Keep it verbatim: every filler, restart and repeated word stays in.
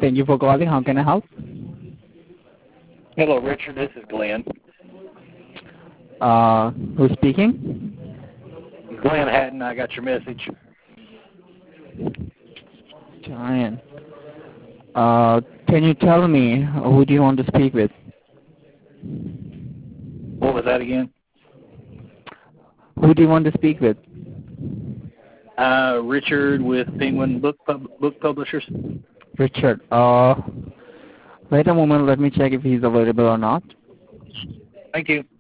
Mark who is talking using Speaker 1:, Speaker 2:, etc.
Speaker 1: Thank you for calling. How can I help?
Speaker 2: Hello, Richard. This is Glenn.
Speaker 1: Uh, who's speaking?
Speaker 2: Glenn Hatton. I got your message.
Speaker 1: Giant. Uh, can you tell me who do you want to speak with?
Speaker 2: What was that again?
Speaker 1: Who do you want to speak with?
Speaker 2: Uh, Richard with Penguin Book Pub- Book Publishers.
Speaker 1: Richard. Uh, wait a moment. Let me check if he's available or not.
Speaker 2: Thank you.